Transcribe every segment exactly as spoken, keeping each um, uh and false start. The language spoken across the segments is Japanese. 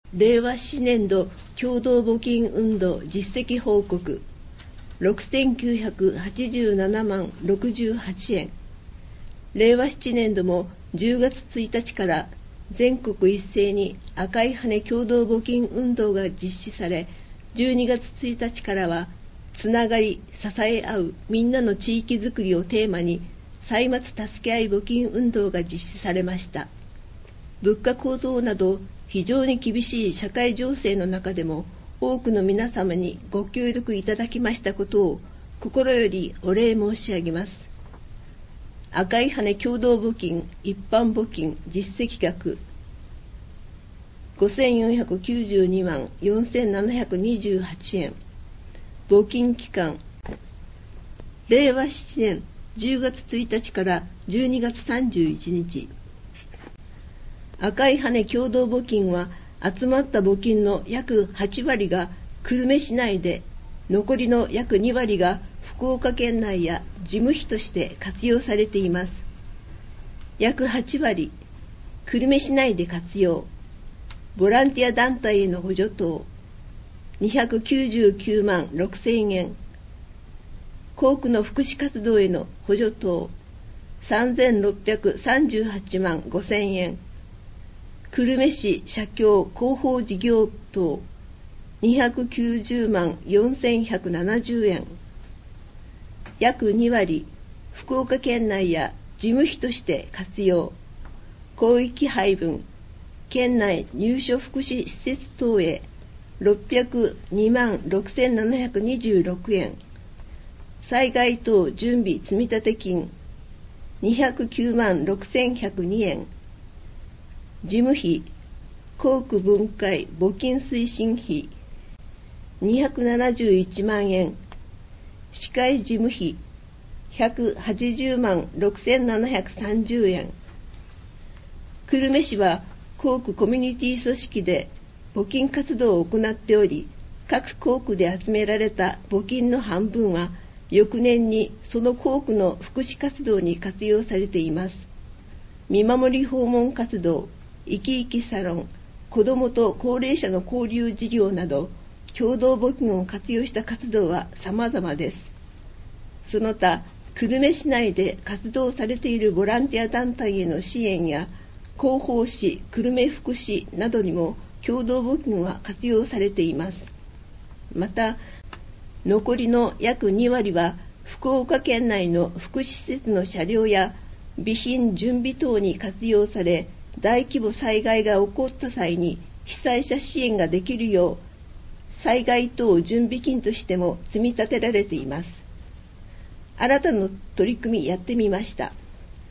令和ななねん度共同募金運動実績報告ろくせんきゅうひゃくはちじゅうななまんろくじゅうはちえん。令和ななねん度もじゅうがつついたちから全国一斉に赤い羽共同募金運動が実施され、じゅうにがつついたちからはつながり支え合うみんなの地域づくりをテーマに歳末助け合い募金運動が実施されました。物価高騰など非常に厳しい社会情勢の中でも多くの皆様にご協力いただきましたことを心よりお礼申し上げます。赤い羽共同募金一般募金実績額ごせんよんひゃくきゅうじゅうにまんよんせんななひゃくにじゅうはちえん。募金期間令和ななねんじゅうがつついたちからじゅうにがつさんじゅういちにち。赤い羽共同募金は集まった募金の約はちわりが久留米市内で、残りの約にわりが福岡県内や事務費として活用されています。約はちわり、久留米市内で活用、ボランティア団体への補助等、にひゃくきゅうじゅうきゅうまんろくせんえん、校区の福祉活動への補助等、さんぜんろっぴゃくさんじゅうはちまんごせんえん、久留米市社協広報事業等、にひゃくきゅうじゅうまんよんせんひゃくななじゅうえん、約にわり、福岡県内や事務費として活用、広域配分、県内入所福祉施設等へろっぴゃくにまんろくせんななひゃくにじゅうろくえん、災害等準備積立金にひゃくきゅうまんろくせんひゃくにえん、事務費、校区分会募金推進費にひゃくななじゅういちまんえん、市会事務費ひゃくはちじゅうまんろくせんななひゃくさんじゅうえん。久留米市は校区コミュニティ組織で募金活動を行っており、各校区で集められた募金の半分は翌年にその校区の福祉活動に活用されています。見守り訪問活動、生き生きサロン、子どもと高齢者の交流事業など、共同募金を活用した活動は様々です。その他、久留米市内で活動されているボランティア団体への支援や、広報誌、久留米福祉などにも共同募金は活用されています。また、残りの約にわりは、福岡県内の福祉施設の車両や備品準備等に活用され、大規模災害が起こった際に被災者支援ができるよう、災害等準備金としても積み立てられています。新たな取り組みやってみました。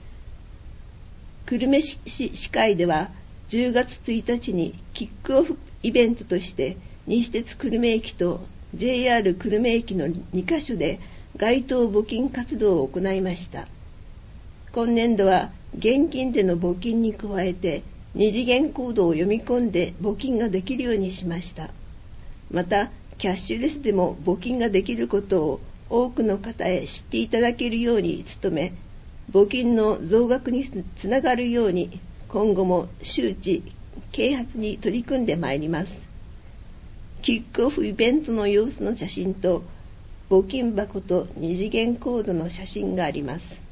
久留米市市会ではじゅうがつついたちにキックオフイベントとして西鉄久留米駅と ジェイアール 久留米駅のにかしょで街頭募金活動を行いました。今年度は現金での募金に加えて二次元コードを読み込んで募金ができるようにしました。また、キャッシュレスでも募金ができることを多くの方へ知っていただけるように努め、募金の増額につながるように今後も周知、啓発に取り組んでまいります。キックオフイベントの様子の写真と募金箱と二次元コードの写真があります。